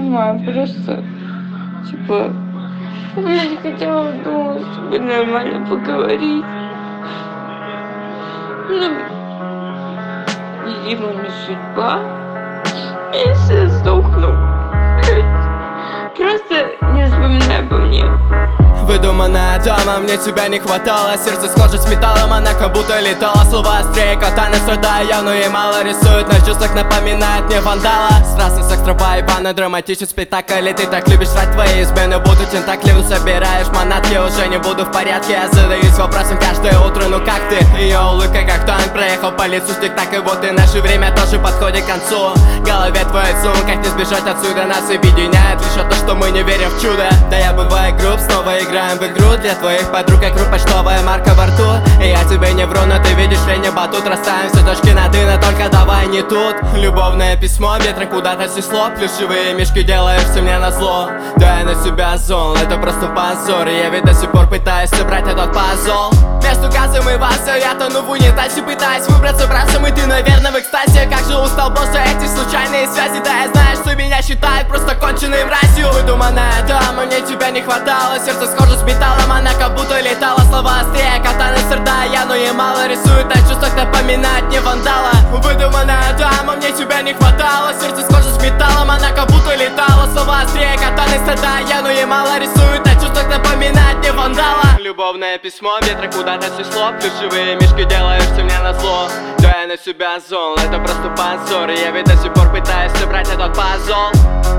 понимаю, просто, типа, я не хотела, думала, с тобой нормально поговорить. Ну, видимо, не судьба. Я сейчас сдохну. Просто не вспоминай обо мне. Выдуманная дома, мне тебя не хватало. Сердце схоже с металлом, она как будто летала. Слова острее, катана страдаю я, но ей мало рисует. На чувствах напоминает мне вандала. Страстный секс, тропа, ебаный, драматичный спектакль. И ты так любишь врать, твои измены будут тентакли. Собираешь манатки, уже не буду в порядке. Я задаюсь вопросом каждое утро, ну как ты? Ее улыбка как танк, проехал по лицу стик-так. И вот и наше время тоже подходит к концу. В голове твой сум, как не сбежать отсюда. Нас объединяет лишь то, что мы не верим в чудо. Да я бываю груб, снова играем в игру. Для твоих подруг я круг, почтовая марка во рту. И я тебе не вру, но ты видишь, я не батут. Расставим все точки над «и», но только давай не тут. Любовное письмо, ветром куда-то снесло. Плюшевые мишки делаешься мне назло. Да я на себя зол, это просто позор. И я ведь до сих пор пытаюсь собрать этот пазл. Между газом и вазом я тону в унитазе. Пытаюсь выбраться брасом, и ты, наверное, в экстазе. Как же устал, боже, эти случайные связи. Да я знаю, что меня считают просто конченой мразью. Выдуманная дама, мне тебя не хватало. Сердце схоже с металлом, она как будто летала. Слова острее, катана страдаю я, но ей мало рисует. На чувствах напоминает мне вандала. Выдуманная дама, мне тебя не хватало. Сердце схоже с металлом, она как будто летала. Слова острее, катана страдаю я, но ей мало рисует. На чувствах напоминает мне вандала. Любовное письмо, ветра куда-то снесло. Плюшевые мишки делаешься мне назло. Да я на себя зол, это просто позор. И я ведь до сих пор пытаюсь собрать этот пазл.